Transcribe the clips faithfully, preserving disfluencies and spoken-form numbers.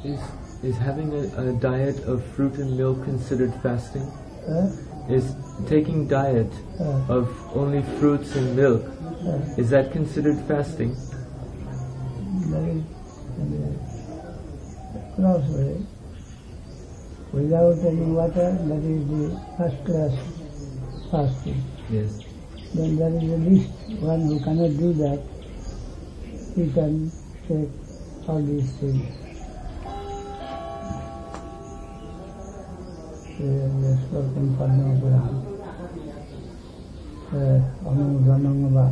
Is is having a, a diet of fruit and milk considered fasting? Uh, Is taking diet uh, of only fruits and milk, uh, is that considered fasting? that is uh, crossway. Without any water, that is the first class fasting. Yes. Then there is at least one who cannot do that. He can take all these things. Yes, spoken for no Buddha. Amu Dhanangava.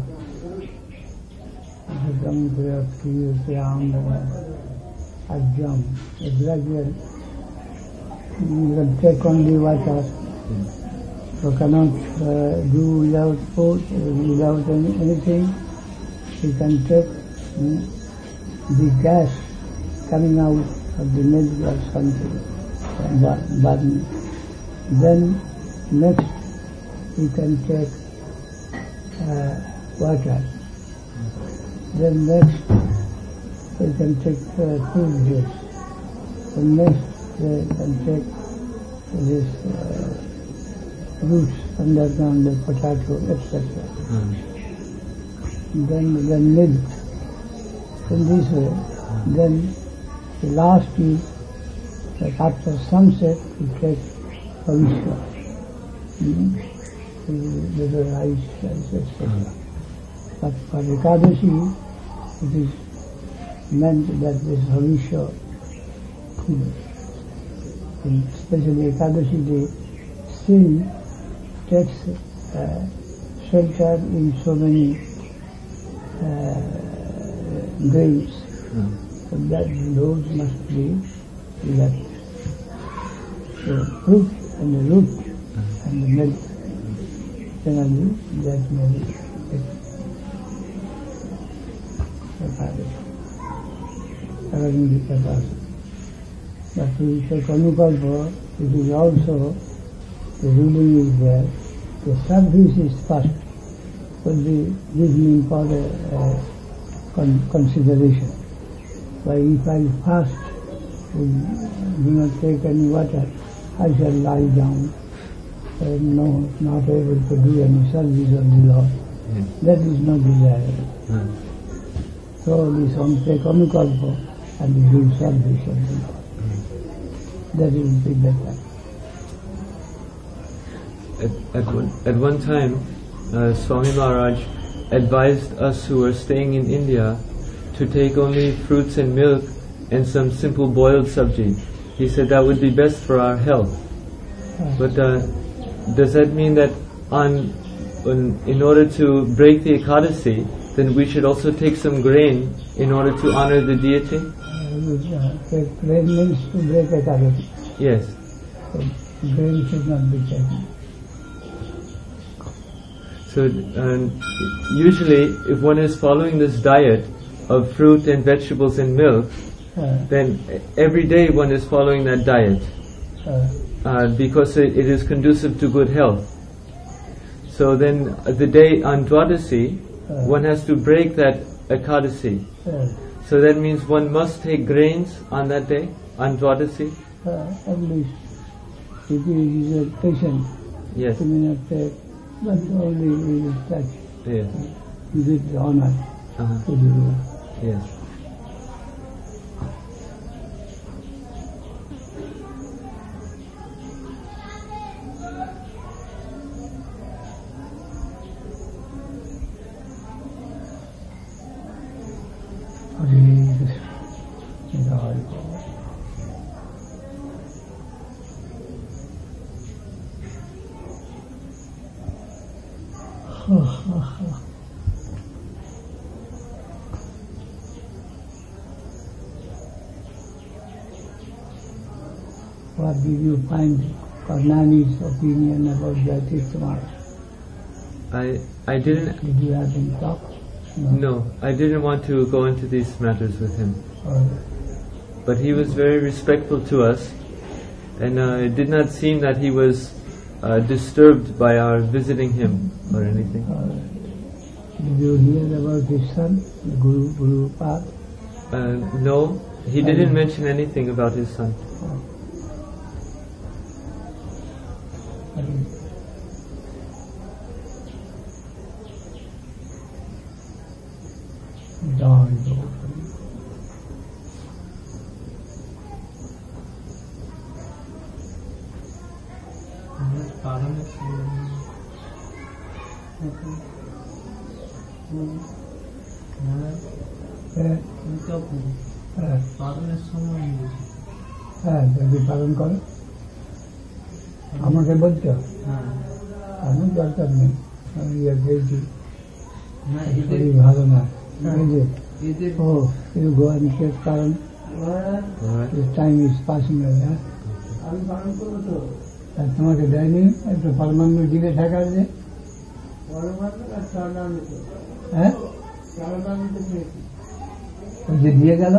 Ajam Priya Priya Priyam Ajam. A gradual. You can take only water. So cannot uh, do without food, without any, anything. You can take mm, the gas coming out of the milk or something. But, but then next you can take uh, water. Then next you can take uh, fruit juice. Then next you can take this uh, roots underground, the potato, et cetera. Mm. Then then milk. In this way, mm. then the last is that after sunset you take Havishya, mm, little rice, rice, et cetera. Mm. But for Ekadashi, it is meant that this Havishya, mm, and especially Ekadashi day, sin takes uh, shelter in so many uh, graves. Mm. So that those must be left. So fruit and the root mm. and the milk, generally that may be taken. But we take Anukalpa, it is also the ruling is there. The service is first, would be given for the uh, con- consideration. But if I fast, and do not take any water, I shall lie down, and no, not able to do any service of the Lord. Yes. That is not desirable. Mm. So this one take Anukalpa and do service of the Lord. Mm. That will be better. At, at, one, at one time, uh, Swami Maharaj advised us who were staying in India to take only fruits and milk and some simple boiled sabji. He said that would be best for our health. Uh, But uh, does that mean that on, on in order to break the Ekadasi, then we should also take some grain in order to honor the deity? uh, take grain means to break Ekadasi. Yes. So grain should not be taken. So um, usually if one is following this diet of fruit and vegetables and milk, Uh, then every day one is following that diet uh, uh, because it, it is conducive to good health. So then uh, the day on Dwadasi, uh, one has to break that Ekadasi. uh, So that means one must take grains on that day, on Dwadasi? uh, at least if he is a patient, Yes. he may not take, but only he will touch. Yes. He gives honor Uh-huh. to the Lord. Yes. What did you find Karnani's opinion about Jyotish Kumar? I I didn't Did you have him talk? no, I didn't want to go into these matters with him. Or, But he was very respectful to us, and uh, it did not seem that he was uh, disturbed by our visiting him or anything. or did you hear about his son, the Guru Guru Pad? Uh, no, He didn't mention anything about his son. হ্যাঁ যদি পালন করে আমাকে বলছো আমার দরকার নেই আমি দেখছি শরীর ভালো না ও you go and take কারণ টাইম ইজ পাসিং আমি পালন করবো তো তোমাকে দেয়নি একটু পরমাণু দিকে থাকার যে হ্যাঁ ওই যে দিয়ে গেল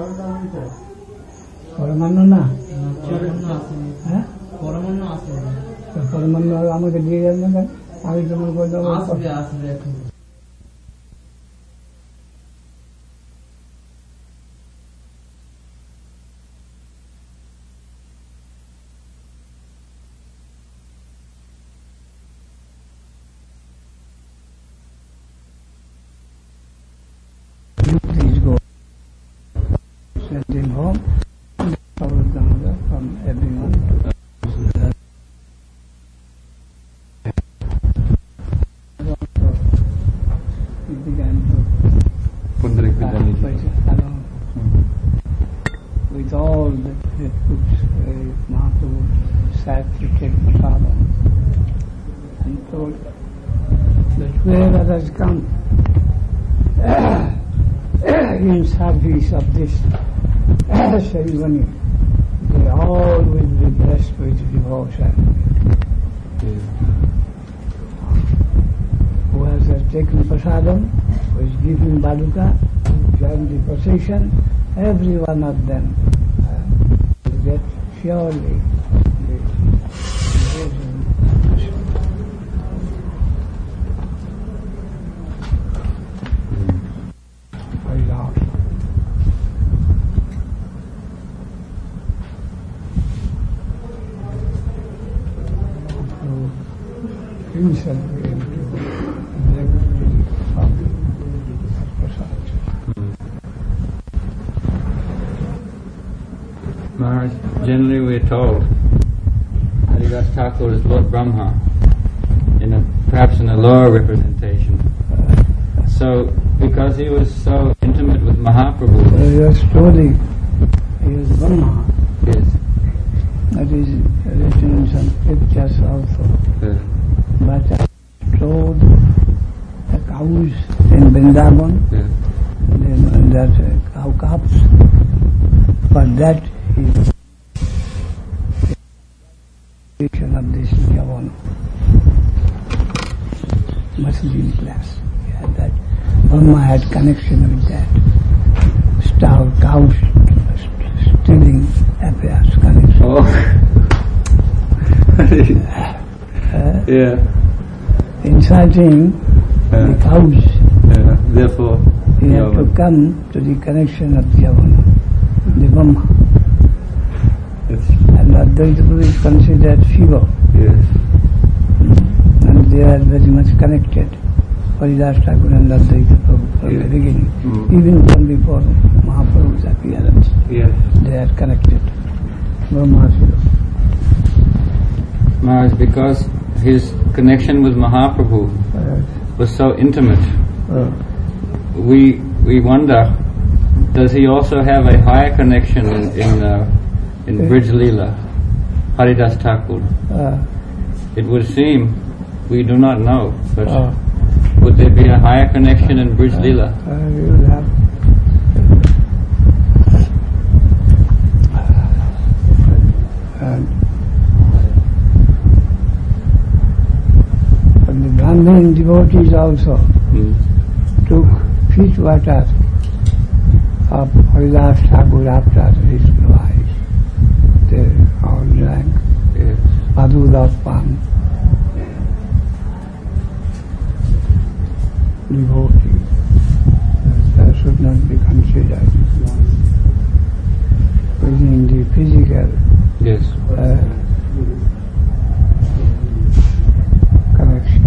পরমাণু না হ্যাঁ পরমাণু আমাকে দিয়ে গেল না আমি তোমার করে দেবো send him home, follow Ganga from everyone. He began to uh, with all the troops, uh, Mahaprabhu sat to take prasadam and told that whoever has come in service of this ceremony, they all will be blessed with devotion. Yeah. Who has taken prasadam, who is giving baluka, join the procession, every one of them uh, will get surely the devotion. Very large. Himself came to beg from Prasad. Maharaj, generally we are told Haridas Thakur is Lord Brahma, in a, perhaps in a lower representation. So, because he was so intimate with Mahaprabhu, your story is Brahma. Yes. That is written in some scriptures also. Yes. But I told the cows in Vrindavan, Yes. then that uh, cow calves, for that is the creation of this Yavana. Must be in class. Yeah, that Brahma had connection with that. Starve cows stealing affairs connection. Oh. uh, yeah. Inciting Yeah. the cows. Yeah. Therefore, He had to come to the connection of the Yavana, the Brahma. Yes. And Advaita is considered Shiva. Yes. And they are very much connected. Haridas Thakur and Advaita Prabhu from Yeah. the beginning. Mm. Even from before Mahaprabhu's appearance, Yes. they are connected. Brahma Shiva. Maharaj, because his connection with Mahaprabhu Uh, was so intimate, uh, we we wonder, does he also have a higher connection in in, uh, in Brij Leela, Haridas Thakur? uh, It would seem, we do not know, but uh, would there be a higher connection in Brij Leela? uh, you will have and and the Brahmin devotees also Hmm. took feet water of Haridas Thakur after his demise. They all drank Yes. Madhud of Pan. Devotee. That should not be considered. Yes. uh, connection.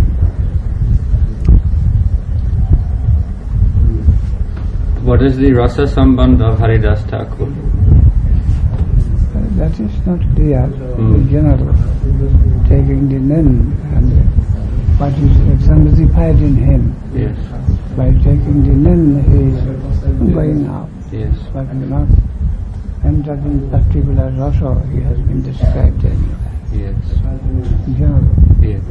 What is the rasa sambandh of Haridas Thakur? Uh, that is not clear Mm. in general. Taking the name and what is exemplified in him. Yes. By taking the name, he is going out. Yes. But not entered in particular rasa, he has been described anywhere. Yes. In general. Yes.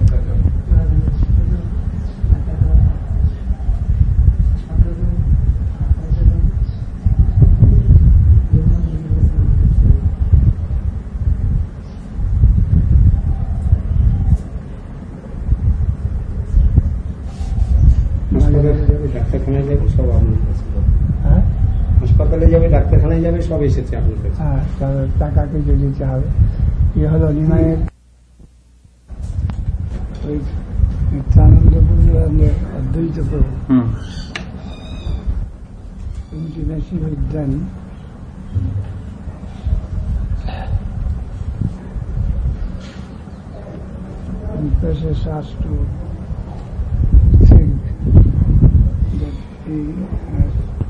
ডাক্তারখানায় যাবে সব আপনার কাছে, হ্যাঁ হাসপাতালে যাবে ডাক্তারখানায় যাবে সব এসেছে আপনার কাছে। হ্যাঁ তার টাকা কিছু দিতে হবে। কি হলো নিমাইয়ের ওই নিত্যানন্দ গুরুদেবের অদ্বৈত প্রভু Hmm. intimacy with them impresses us to think that he has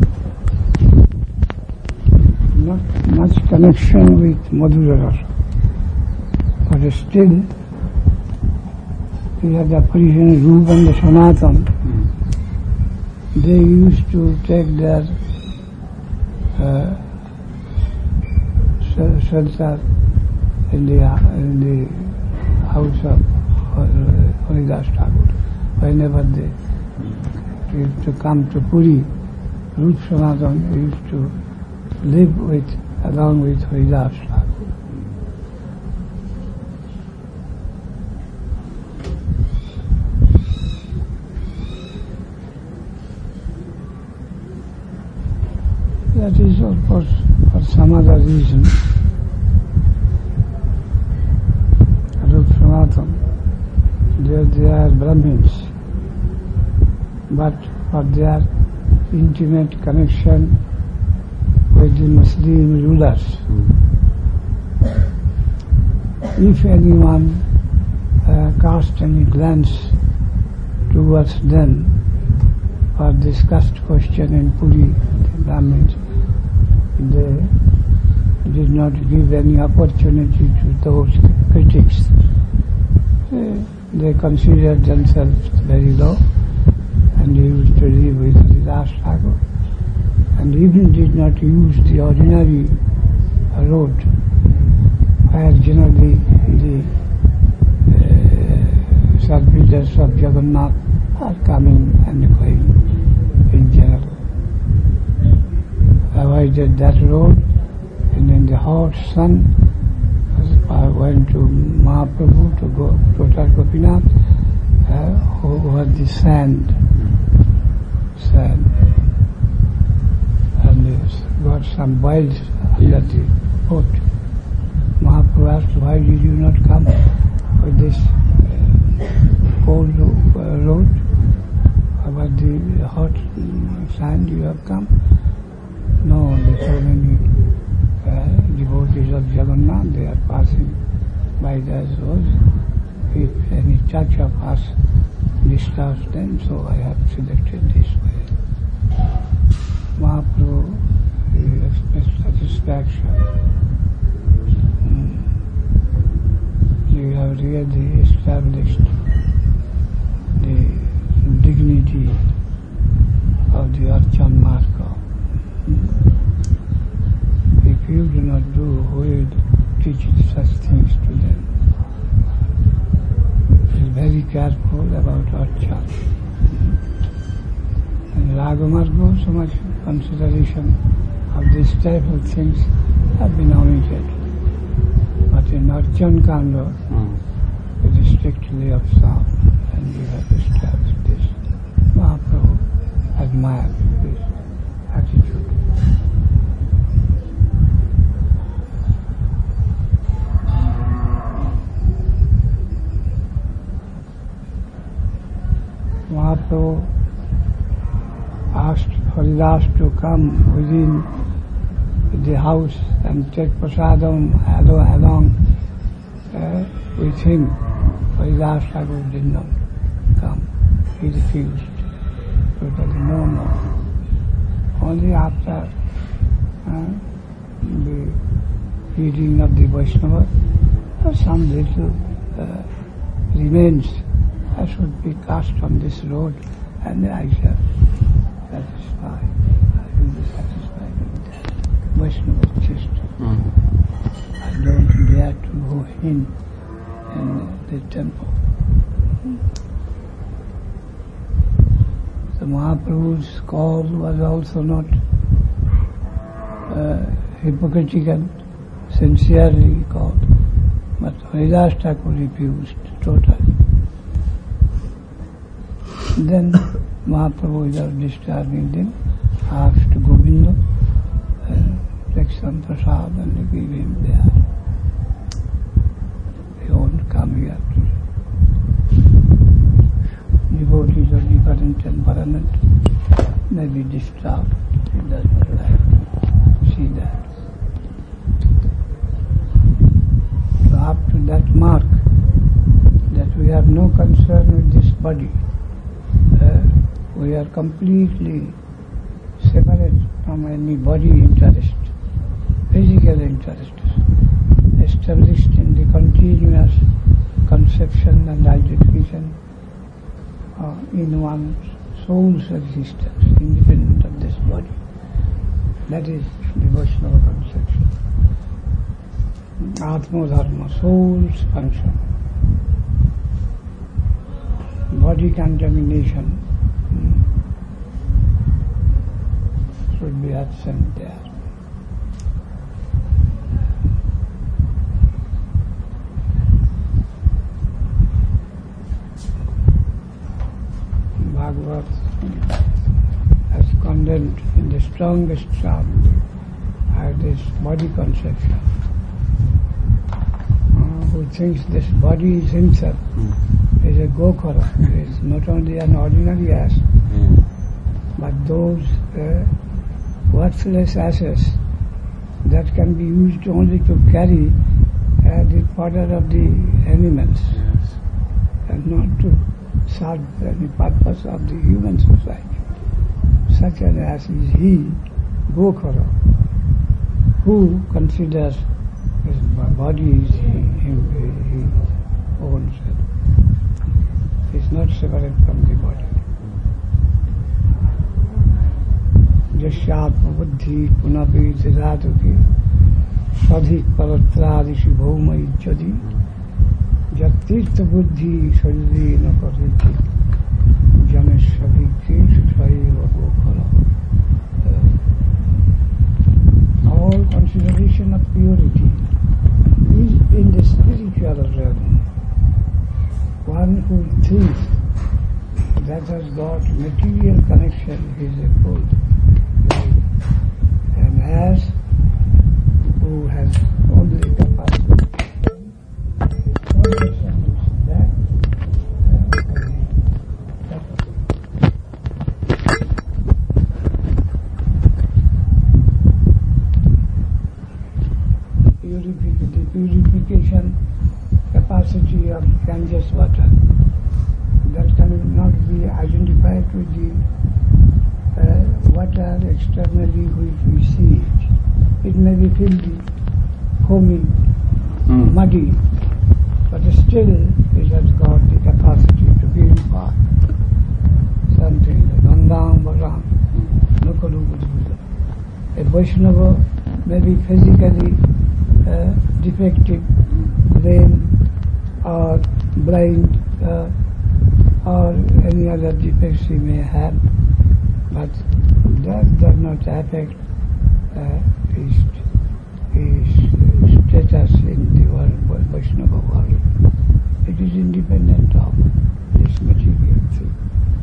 not much connection with Madhura Rasa, but still we have the Parisian Rup and the Sanatan. Hmm. They used to take their uh, shelter in the in the house of Haridas Thakur. Whenever they used to come to Puri, Rup Sanatan used to live with along with Haridas Thakur. That is, of course, for some other reason. Rup Sanatan, they, they are Brahmins, but for their intimate connection with the Muslim rulers, if anyone uh, cast any glance towards them or discussed question in Puri, the Brahmins, they did not give any opportunity to those critics. They, they considered themselves very low and they used to live with Haridas Thakur and even did not use the ordinary road where generally the uh, servitors of Jagannath are coming and going in general. Avoided that road, and in the hot sun I went to Mahaprabhu to go to Total Gopinath uh, over the sand sand and got some boils under the boat. Mahaprabhu asked, why did you not come with this uh, cold uh, road? About the hot sand you have come? No, there are so many uh, devotees of Jagannath, they are passing by those roads. If any touch of us disturbs them, so I have selected this way. Mahaprabhu expressed satisfaction. Mm. You have really established the dignity of the Archan Marga. If you do not do, who will teach such things to them? Be very careful about Archan. And Ragamarga, so much consideration of this type of things have been omitted. But in Archan Kanda, Hmm. it is strictly observed, and we have established this. Mahaprabhu admired this attitude. Mahaprabhu asked Haridas to come within to the house and take prasadam along uh, with him. Haridas Thakur did not come. He refused. Totally no more. Only after uh, the feeding of the Vaishnava, uh, some little uh, remains uh, should be cast on this road, and I shall satisfy. I will be satisfied with that. Vaishnava chest. Mm. I don't dare to go in in the temple. The Mahaprabhu's call was also not uh, hypocritical, sincerely called, but Haridas Thakur refused totally. Then Mahaprabhu, without disturbing them, asked Govinda uh, take some prasad and give him there. He won't come here to devotees of different temperament may be disturbed. He does not like to see that. So up to that mark, that we have no concern with this body, uh, we are completely separate from any body interest, physical interest, established in the continuous conception and identification uh, in one's soul's existence, independent of this body. That is devotional conception. Atma Dharma, soul's function. Body contamination hmm, should be absent there. Bhagavad has condemned in the strongest term uh, this body conception. Uh, who thinks this body is himself, mm. is a Gokara, is not only an ordinary ass, mm. but those uh, worthless asses that can be used only to carry uh, the fodder of the animals, yes. and not to serve the purpose of the human society. Such an ass is he, Gokara, who considers his body is he, him, he owns it. He is not separate from the body. Jasyatma buddhi punapi jidatuki sadhik paratradishi bhaumai jadi jatirtha buddhi shariri na kariti janesh sabhiki shaiva gokara. All consideration of purity is in the spiritual realm. One who thinks that has got material connection is a fool. And as who has only capacity that the purification capacity of Ganges water that cannot be identified with the uh, water externally which we see it. It may be filthy, foamy, mm. muddy, but still it has got the capacity to purify something. Gangam Varam, Nukalu Buddha. A Vaishnava may be physically uh, defective, lame, or blind, uh, or any other defects he may have, but that does not affect uh, his, his status in the world, Vaishnava world. It is independent of this material thing.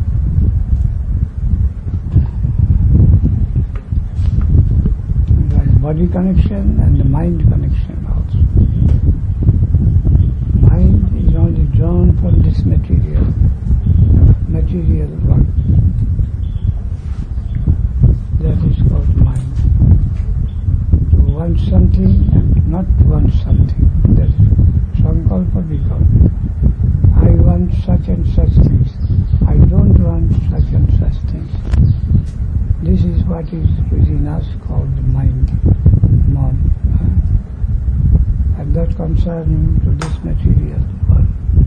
There is body connection and the mind connection also. Mind is only drawn from this material, material world. That is called mind. something and not want something. That is Sankalpa Vikalpa. I want such and such things. I don't want such and such things. This is what is within us called the mind, mon. And that concerning to this material world.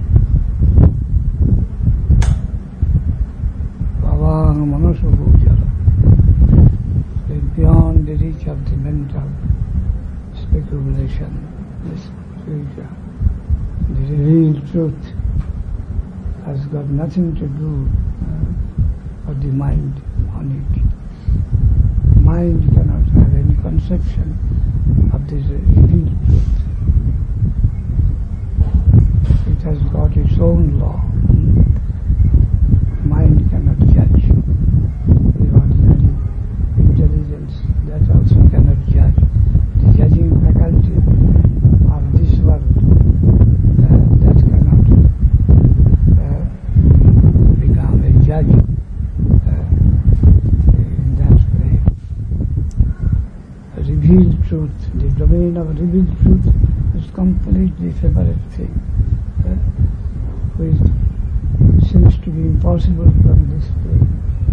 Bhavang Manoso Bhujala. Beyond the reach of the mental speculation, this spiritual, the real truth has got nothing to do uh, with the mind on it. Mind cannot have any conception of this real truth. It has got its own law. Mind cannot judge. The ordinary intelligence, that also cannot judge. The judging faculty of this world, uh, that cannot uh, become a judge uh, in that way. Revealed truth, the domain of revealed truth is completely separate thing, uh, which seems to be impossible from this plane.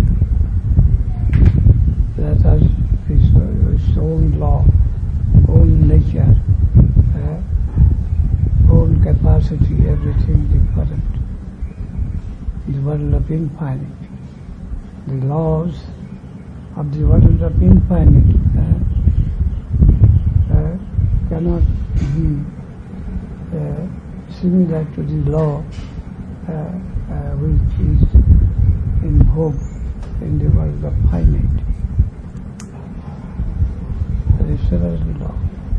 That has its, uh, its own law, own nature, uh, own capacity, everything different. The world of infinite, the laws of the world of infinite uh, uh, cannot be uh, similar to the law uh, uh, which is in vogue in the world of finite. That is severely law.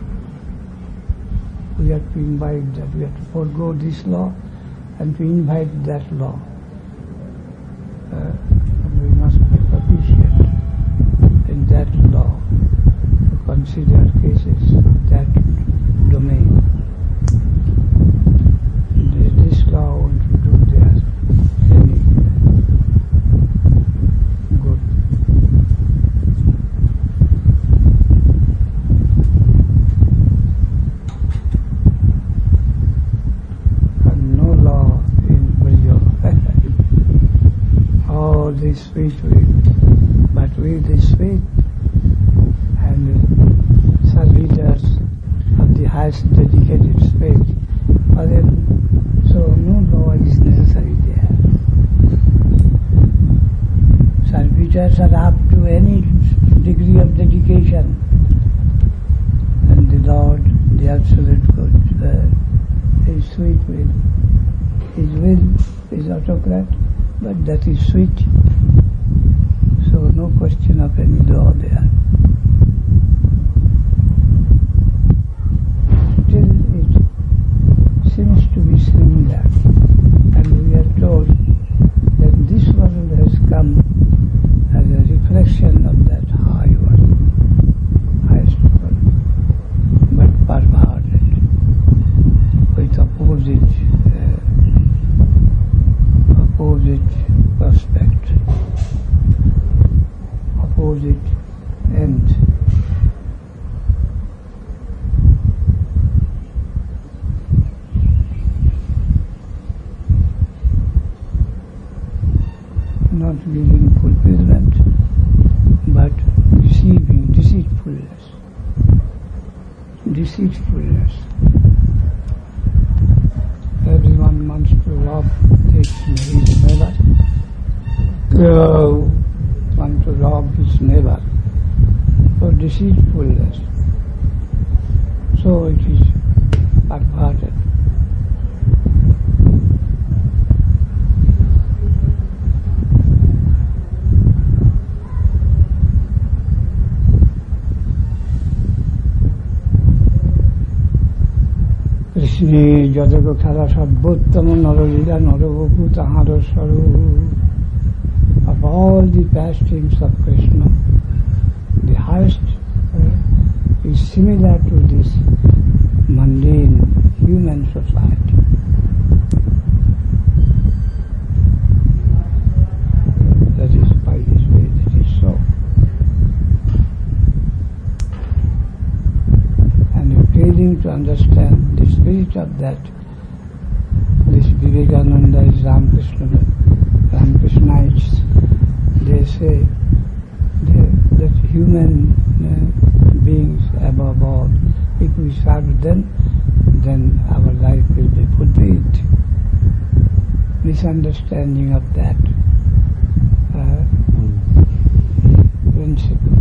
We have to invite that, we have to forego this law and to invite that law. Uh, and we must be proficient in that law to consider cases of that domain. This law won't do there any good. And no law in Brazil. All this sweet with, but with the sweet and servitors of the highest dedicated spirit, for them, so no law is necessary there. Servitors are up to any degree of dedication, and the Lord, the Absolute Good, uh, is sweet will. His will is autocrat, but that is sweet. So no question of any law there. Still it seems to be similar, and we are told that this world has come as a reflection of that high world, highest world, but perverted with opposite uh, opposite prospect, opposite end. Not giving fulfillment, but deceiving, deceitfulness. Deceitfulness. Everyone wants to rob his neighbor. Uh, want to rob his neighbor for deceitfulness. So it is perverted. কৃষ্ণে যদগ খেলা সর্বোত্তম নরলীলা নরবপু তাহার স্বরূপ. Of all the pastimes of Krishna, the highest uh, is similar to this mundane human society. That is by this way that is so. of that, this Vivekananda is Ramakrishna, Ramakrishnites. They say they, that human uh, beings above all, if we serve them, then our life will be fulfilled. Misunderstanding of that uh, principle.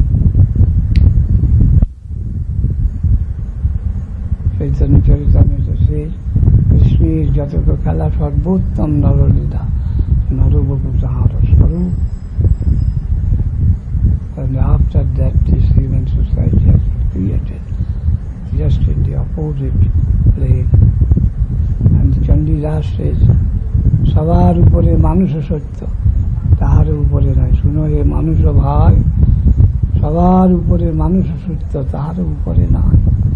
Chaitanya Charitamrita says, Krishna is Jataka Kala Sarvottam Naralida Narubabu Tahara Swarup. And after that this human society has been created, just in the opposite plane. And Chandidas says, Savar upore manusha satya, tahar upore nai. Suno ye manusha bhai, savar upore manusha satya, tahar upore nai.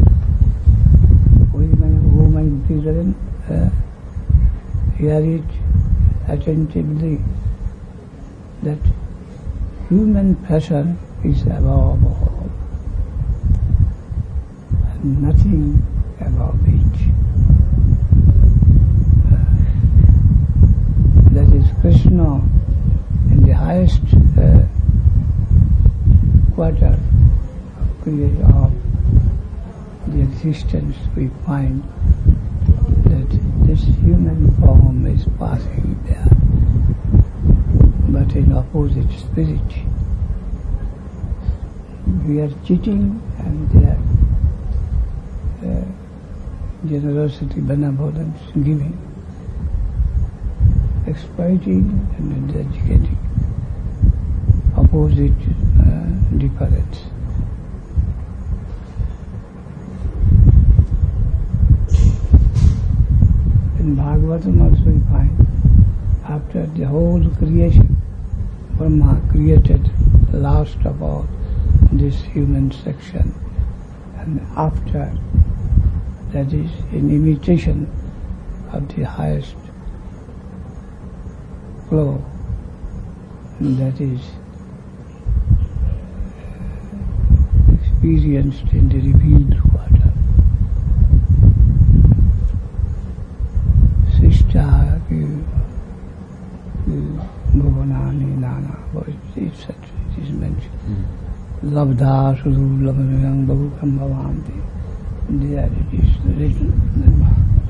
Who my children uh, hear it attentively, that human passion is above all, and nothing above it. Uh, that is Krishna in the highest uh, quarter of, creation, of the existence. We find that this human form is passing there, but in opposite spirit. We are cheating, and their uh, generosity, benevolence, giving, exploiting and educating, opposite uh, difference. In Bhagavatam also we find, after the whole creation, Brahma created last of all this human section, and after, that is in imitation of the highest flow, and that is uh, experienced in the revealed water. Sishta Bhuvanani Nana, et cetera. It is mentioned. Labdha Sudhu Lamanayang Bhukam Bhavanti. There it is written.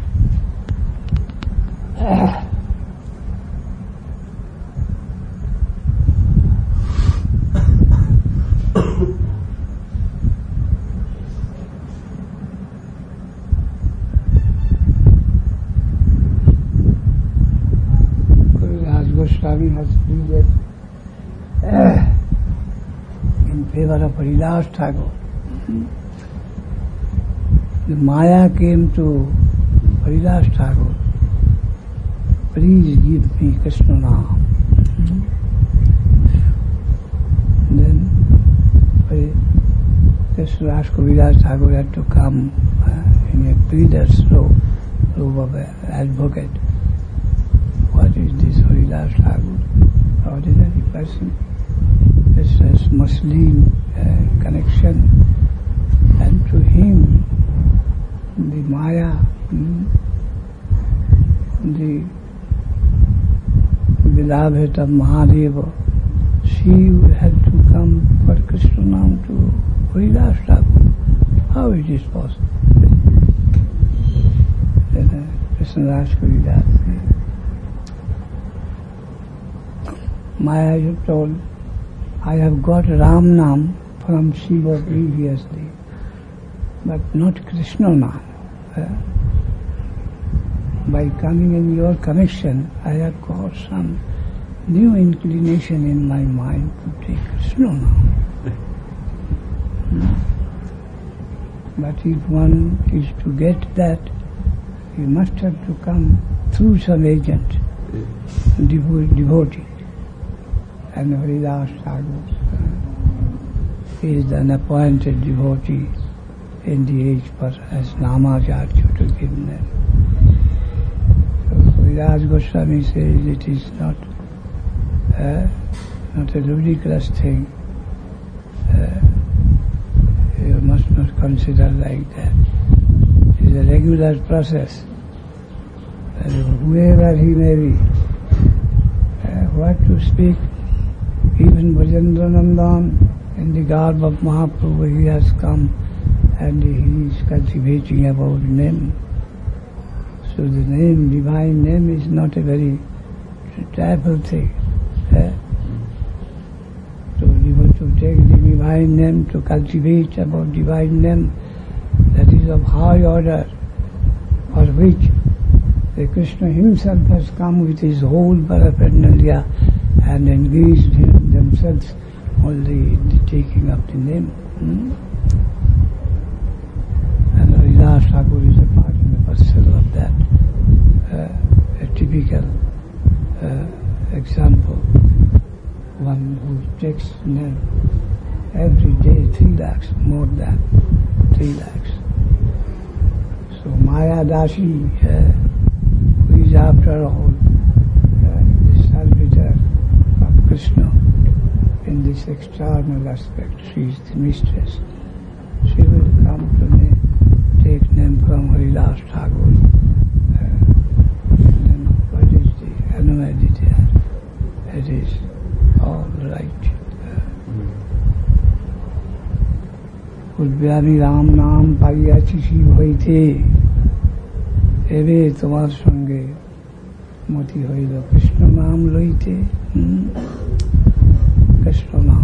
Guru Raj Goswami has pleaded uh, in favor of Haridas Thakur. The Maya came to Haridas Thakur, please give me Krishna Naam. Then Krishna Ras Haridas Thakur had to come uh, in a pleader's robe, robe of an advocate. What is this Haridas Thakur? Ordinary person. This is Muslim uh, connection, and to him the Maya, hmm, the beloved of Mahadeva, she had to come for Krishna Naam to Haridas Thakur. How it is possible? Then uh, Krishna Ras Haridas. Maya told, I have got Ram Naam from Shiva previously, but not Krishna Naam. Uh, by coming in your connection, I have got some new inclination in my mind to take Krishna Naam. Hmm. But if one is to get that, he must have to come through some agent, devo- devotee. And Haridas Thakur uh, is an appointed devotee in the age for as Namacharya to give them. So Haridas Goswami says it is not uh, not a ridiculous thing. Uh, you must not consider like that. It is a regular process. And whoever he may be, uh, what to speak, even Brajendranandan, in the garb of Mahaprabhu, he has come and he is cultivating about name. So the name, divine name, is not a very tribal thing. Eh? So you want to take the divine name, to cultivate about divine name, that is of high order, for which the Krishna himself has come with his whole paraphernalia and engaged in themselves only in the taking of the name. Hmm? And Haridas Thakur is a part and a parcel of that, uh, a typical uh, example. One who takes name every day, three lakhs, more than three lakhs. So Maya Dasi, uh, who is after all uh, the servitor of Krishna in this external aspect, she is the mistress. She will come to me, take name from Haridas Thakur. Uh, and then what is the annuity there? It is all right. উদ্যানি Ram নাম পাইয়াছি শিব হইতে, এবে তোমার সঙ্গে মতি হইল কৃষ্ণ নাম লইতে। কৃষ্ণ নাম,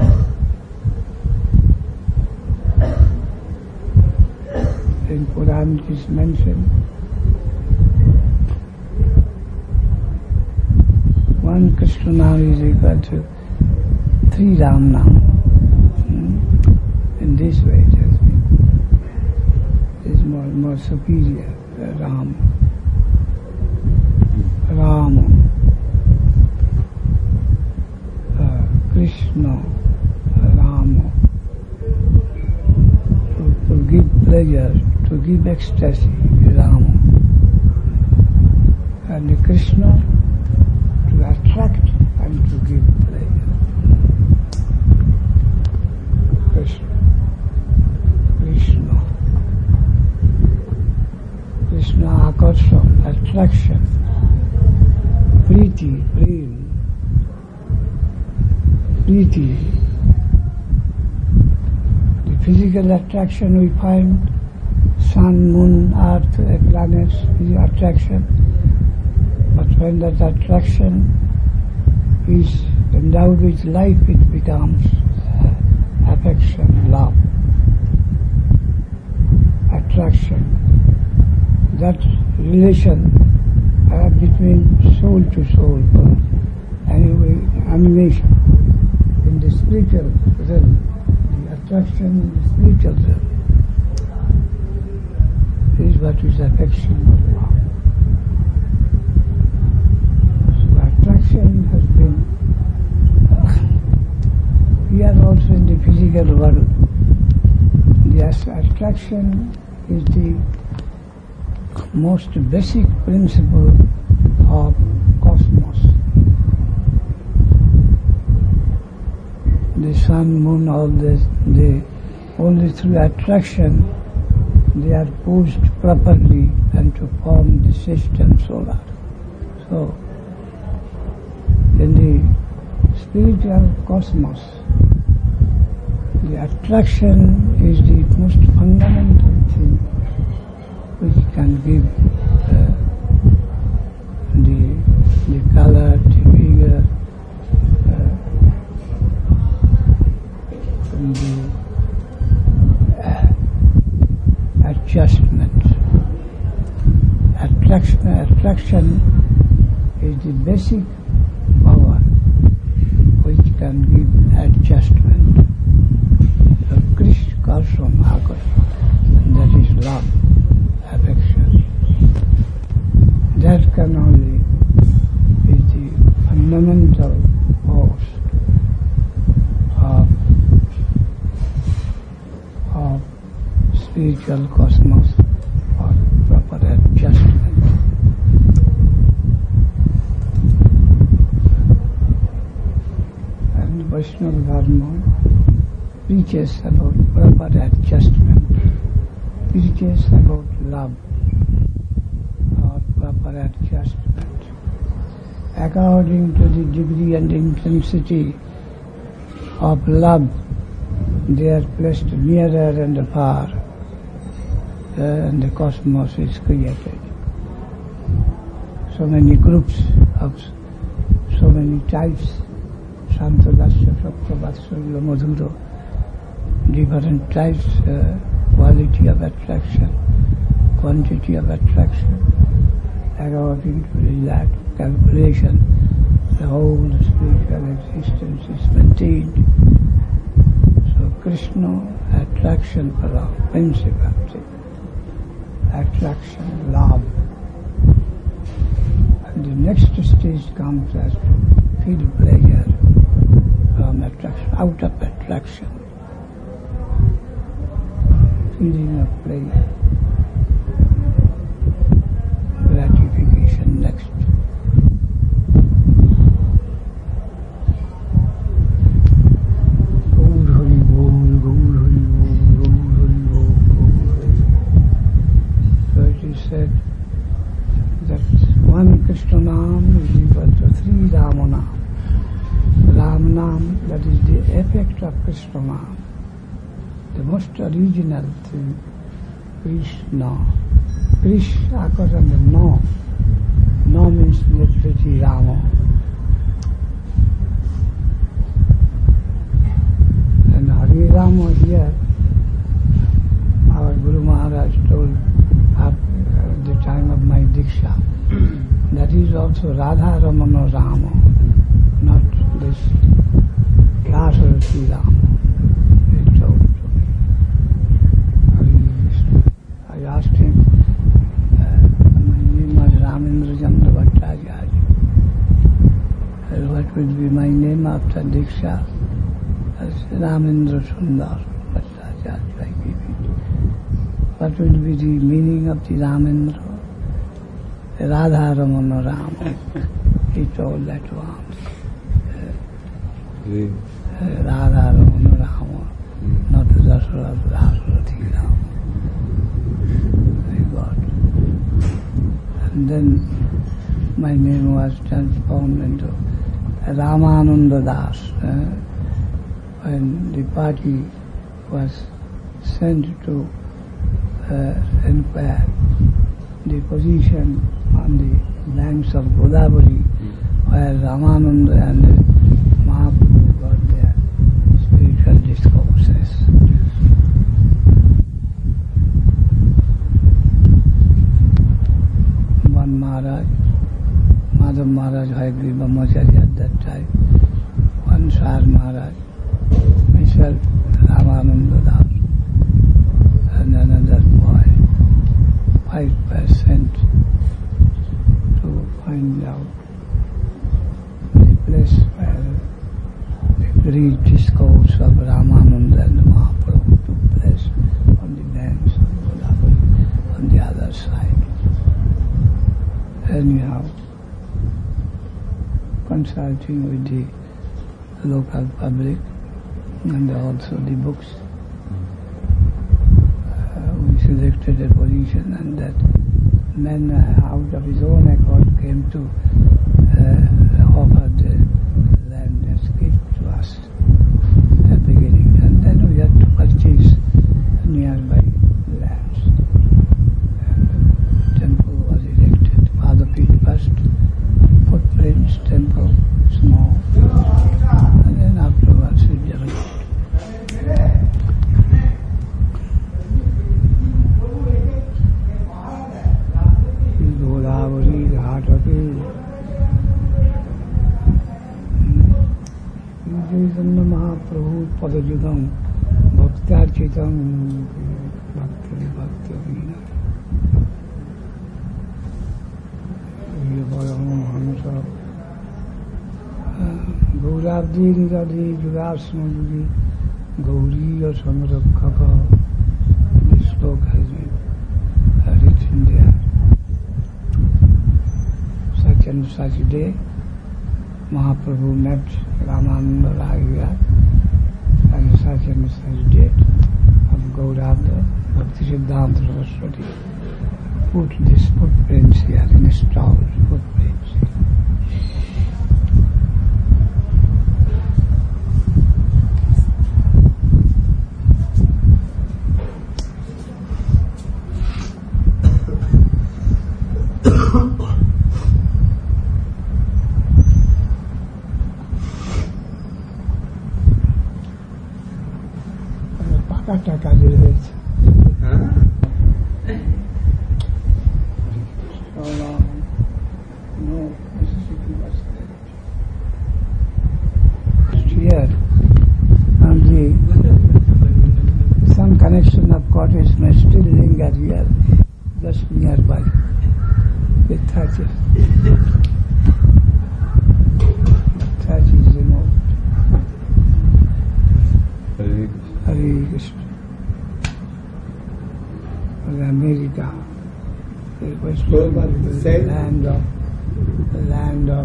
in Quran it is mentioned one Krishna naam is equal to three Ram naam. Hmm? In this way it has been. It is more, more superior. Uh, Ram. Ram. Uh, Krishna. Ram. To, to give pleasure, to give ecstasy. Ram. And Krishna to attract and to give pleasure. Krishna. Krishna. Krishna akarshan, attraction. Priti, prem. Priti. The physical attraction we find, sun, moon, earth, planets, is attraction. But when that attraction is endowed with life, it becomes uh, affection, love, attraction. That relation uh, between soul to soul, anyway, animation in the spiritual realm, the attraction in the spiritual realm is what is affection or love. Attraction has been uh, here also in the physical world. The attraction is the most basic principle of cosmos. The sun, moon, all this, they only through attraction they are posed properly and to form the system solar. So in the spiritual cosmos, the attraction is the most fundamental thing which can give uh, the the color, the figure, uh, and the uh, adjustment. Attraction, attraction is the basic power which can give adjustment. So Krishna, Karsam, Akarsam, and that is love, affection. That can only be the fundamental force of, of spiritual cosmos for proper adjustment. Vaishnava Dharma preaches about proper adjustment, preaches about love. adjustment. According to the degree and intensity of love, they are placed nearer and far, uh, and the cosmos is created. So many groups of so many types, Santalasya, Shaktavatsalya, Madhura, different types, uh, quality of attraction, quantity of attraction. According to that calculation, the whole spiritual existence is maintained. So Krishna, attraction for love, principle, attraction, love. And the next stage comes as to feel pleasure from attraction, out of attraction. Feeling of pleasure. Gratification next. Gaur Hari Bol, Gaur Hari Bol, Gaur Hari Bol, Gaur Hari Bol. So it is said that one Krishna Nam is equal to three Rama Nam. Ram Nam, that is the effect of Krishna Nam. The most original thing, Krishna. Krishna occurs under No. No means literally Rama. And Hari Rama here, our Guru Maharaj told at the time of my Diksha, that is also Radha Ramana Rama, not this Rasarati Rama. He told to me. I asked him, uh, my name was Ramendra Chandra Bhattacharya. What would be my name after Diksha? Ramendra Sundar Bhattacharya, I give it. What would be the meaning of the Ramendra? Radha Ramana Rama. He told that once. Uh, Radha Ramana Rama, not Dasarath Dasarathi Rama. I got. And then my name was transformed into Ramananda Das. Uh, when the party was sent to uh, inquire the position on the banks of Godavari, where Ramananda and Mahaprabhu got their spiritual discourses. One Maharaj, Madhav Maharaj, Hayagri Brahmachari at that time, one Sar Maharaj, myself, Ramananda Das, and another boy. Five were sent to find out the place where the great discourse of Ramananda and Mahaprabhu took place on the banks of Godavari, on the other side. Anyhow, consulting with the local public and also the books, uh, we selected a position, and that man uh, out of his own accord came to uh, offer the land as gift to us at the beginning, and then we had to purchase nearby lands. And the temple was erected, Padapit first, footprints, temple, small, and then afterwards we developed. Godavari Ghataki Vijanna Mahaprabhu Padajudam Bhaktarchitam Bhakti Bhakti Vina Yavayam Hamsa Gaurabdi Nidadi Jurasma Judi Gauriya Samrakhaka. This sloka has been written there. Such and such day, Mahaprabhu met Ramananda Raghuya, and such and such date of Gaurabda Bhakti Siddhanta Saraswati. put these footprints here, installed footprints. পাকা টাকা দিয়ে হয়েছে here and the some connection of cottage may still linger here just nearby the thatches. Thatch is removed. Hare Krishna. America, it was the land of the land of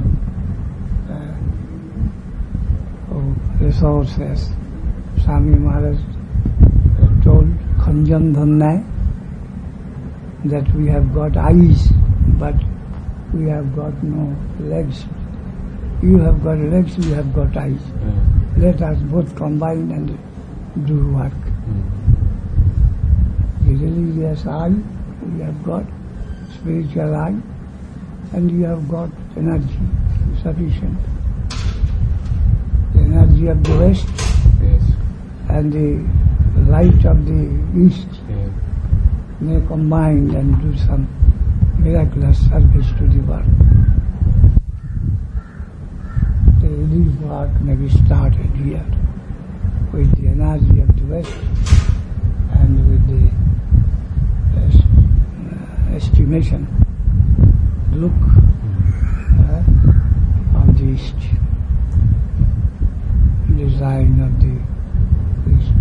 uh, of resources. Swami Maharaj told Khanjan Dhannai that we have got eyes, but we have got no legs. You have got legs, we have got eyes. Mm. Let us both combine and do work. Mm. The religious eye, we have got spiritual eye, and you have got energy sufficient. The energy of the West, yes, and the light of the East, yes, may combine and do some miraculous service to the world. The relief work may be started here with the energy of the West and with the uh, estimation, look uh, on the East, design of the East.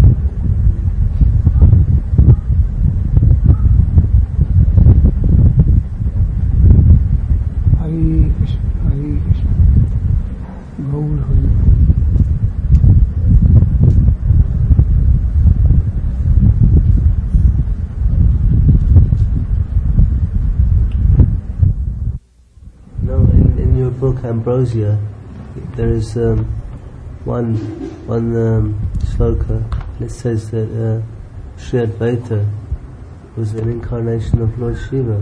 Hare Krishna, Hare Krishna, Gaur Hari. Book Ambrosia, there is um, one one um, sloka, and it says that uh, Sri Advaita was an incarnation of Lord Shiva,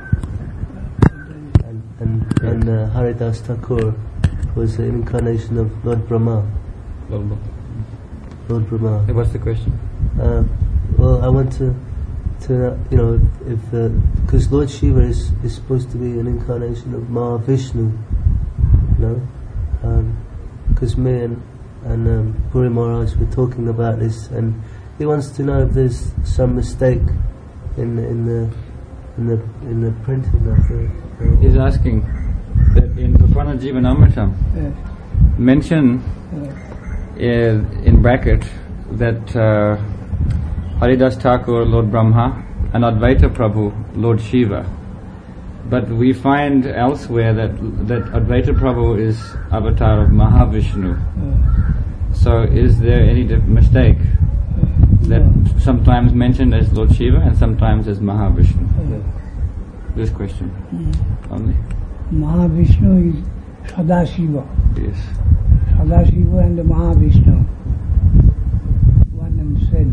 and and, and uh, Haridas Thakur was an incarnation of Lord Brahma. Lord, Lord Brahma. What's the question? Uh, well, I want to. To, you know, if because uh, Lord Shiva is, is supposed to be an incarnation of Mahavishnu, you know, because um, me and and um, Puri Maharaj were talking about this, and he wants to know if there's some mistake in in the in the in the printing of the. Uh, He's asking that in Prapana Jivanamrita Yes. mention Yes. uh, in bracket that. Uh, Haridas Thakur, Lord Brahma, and Advaita Prabhu, Lord Shiva. But we find elsewhere that that Advaita Prabhu is avatar of Mahavishnu. Uh, so is there any dif- mistake that no. sometimes mentioned as Lord Shiva and sometimes as Mahavishnu? Uh, This question mm. only. Mahavishnu is Sadashiva. Yes. Sadashiva and Mahavishnu, one and same.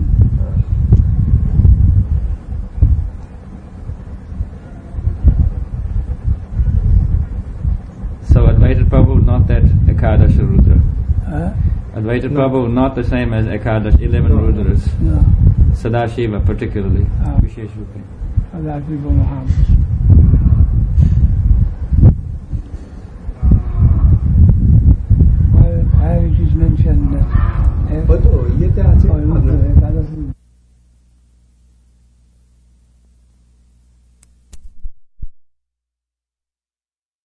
So Advaita Prabhu not that Ekadasha Rudra. Huh? Advaita No. Prabhu not the same as Ekadash, eleven No. Rudras. No. Sadashiva particularly. Ah. Vishesh Rupa. Sadashiva Mahavishnu.